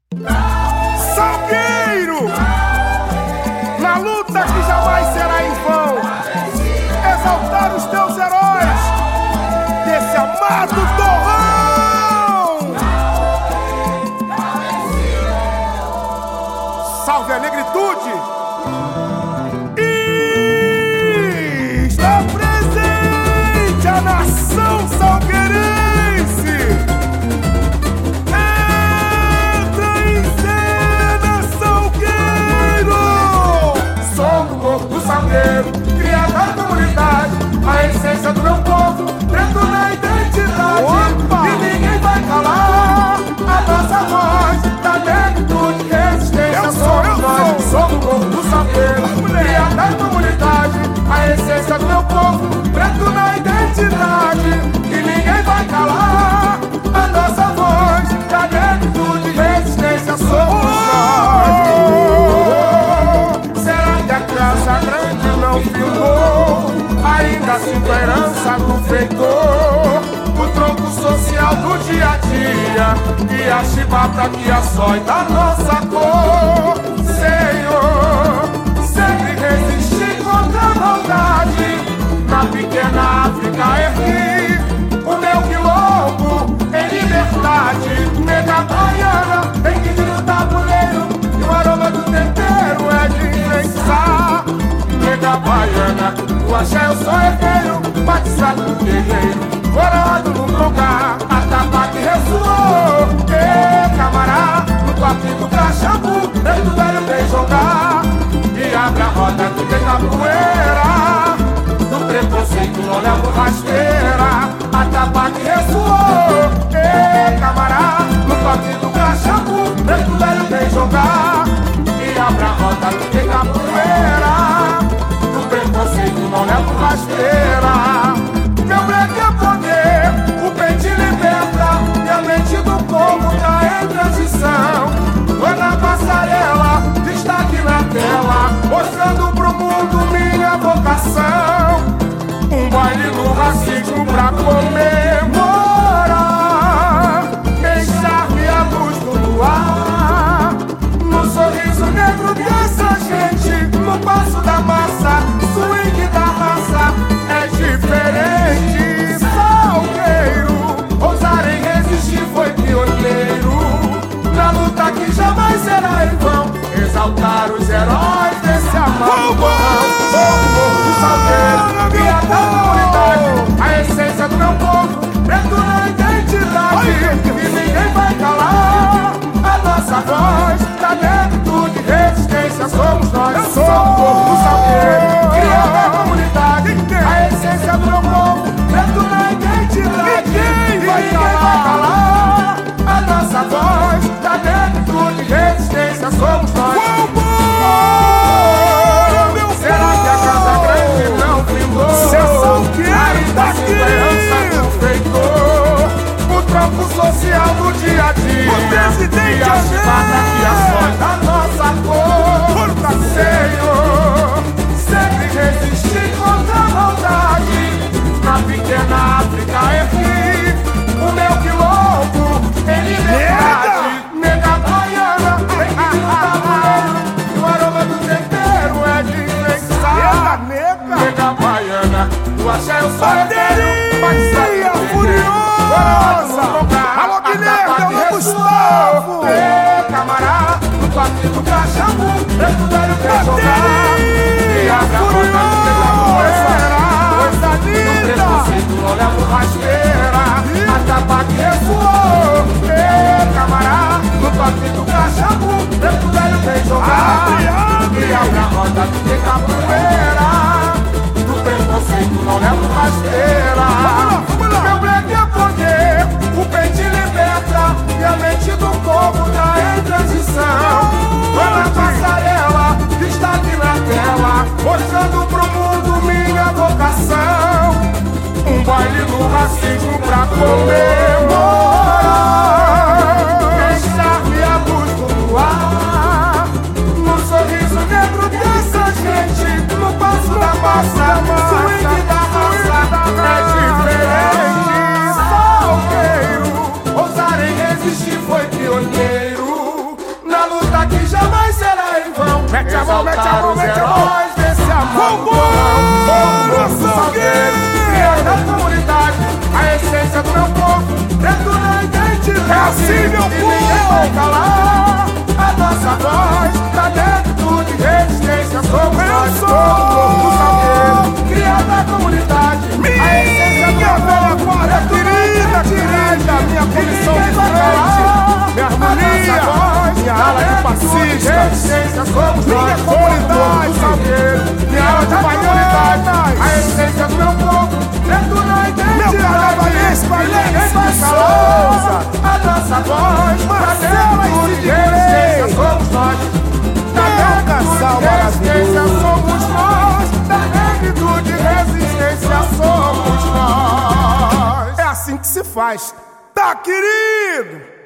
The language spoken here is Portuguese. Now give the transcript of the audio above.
Salgueiro, na luta que jamais será em vão, exaltar os teus heróis desse amado torrão. Salve a negritude e está presente a nação salgueirense. Criado a comunidade, a essência do meu povo, preto na identidade. Opa! E ninguém vai calar a nossa voz da negritude, resistência. Somos nós, somos o povo do Salgueiro. Criado a comunidade, a essência do meu povo, preto na identidade. E ninguém vai calar a nossa voz da negritude, resistência. Somos nós. Não filmou, ainda sinto a herança do feitor, o tronco social do dia a dia e a chibata que açoita a nossa cor. Senhor, sempre resisti contra a maldade, na pequena África ergui o meu quilombo em liberdade. Nega baiana, tem que vir no tabuleiro e o aroma do tempero é de enfeitiçar. Nega baiana, o axé eu sou herdeiro, batizado do guerreiro, coroado no lugar, atabaque ressoou. E camará, no toque do cachambu, preto velho vem jogar e abre a roda que tem capoeira. Do preconceito não levo rasteira, atabaque ressoou. E camará, no toque do cachambu, preto velho vem jogar e abre a roda que tem capoeira. Preconceito não levo rasteira. Meu breque é poder, o peito liberta e a mente do povo tá em transição. Tô na passarela, destaque na tela, mostrando pro mundo minha vocação. Um baile no racismo pra comemorar, deixar-me a luz do luar, no sorriso negro dessa gente, no passo da massa, swing da raça é diferente. Salgueiro, ousar em resistir foi pioneiro, na luta que jamais será em vão, exaltar os heróis desse amado povo. Sou o povo do Salgueiro, criado na comunidade, a essência do meu povo, preto na identidade. E ninguém vai calar a nossa voz da negritude, resistência. Somos nós, sou o povo do Salgueiro, criado na comunidade, a essência do meu povo, preto na identidade. E ninguém vai calar a nossa voz da negritude, resistência. Somos nós. Será que a casa grande não brindou? Se é Salgueiro tá aqui, o tronco social do dia a dia, o presidente e a chibata que açoita a nossa cor. Senhor, sempre resisti contra a maldade, na pequena África ergui o meu quilombo em liberdade. Nega baiana, tem que vir no tabuleiro e o aroma do tempero é de enfeitiçar. Nega baiana, o axé eu sou herdeiro, batizado furiosa. Alô, Guilherme, alô, Gustavo. E camará, no toque do cachambu, preto velho quer jogar e abre a roda que tem capoeira. Coisa linda, no preconceito não levo rasteira, atabaque ressoou. E camará, no toque do cachambu, preto velho vem jogar e abre a roda que tem capoeira. No preconceito não levo rasteira. Meu breque é poder, o peito liberta e a mente do povo tá em transição. Tô na passarela, destaque na tela, mostrando pro mundo minha vocação. Um baile no racismo pra comemorar, deixar-me a luz do luar, no sorriso negro dessa gente, no passo da massa, swing da raça é diferente. Salgueiro, ousar em resistir foi pioneiro, Mete a mão, mete a mão, mete a mão. Desse amado Vambora, salgueiro, criado da comunidade, a essência do meu povo, dentro da identidade. É assim, meu povo. E ninguém vai calar a nossa voz, tá dentro de resistência. Somos nós, povo do salgueiro, criado da comunidade, a essência do meu povo, Guarda, querida, minha comissão de frente, minha harmonia, minha ala de passistas, somos minha nós, comunidade, minha ala de comunidade, a essência do meu povo, dentro da identidade. Meu carnavalesco, Ninguém vai calar a nossa voz, Marcela dentro de e resistência somos nós. Meu casal Resistência maravilhoso. somos nós, da dentro de resistência somos nós. É assim que se faz, tá, querido?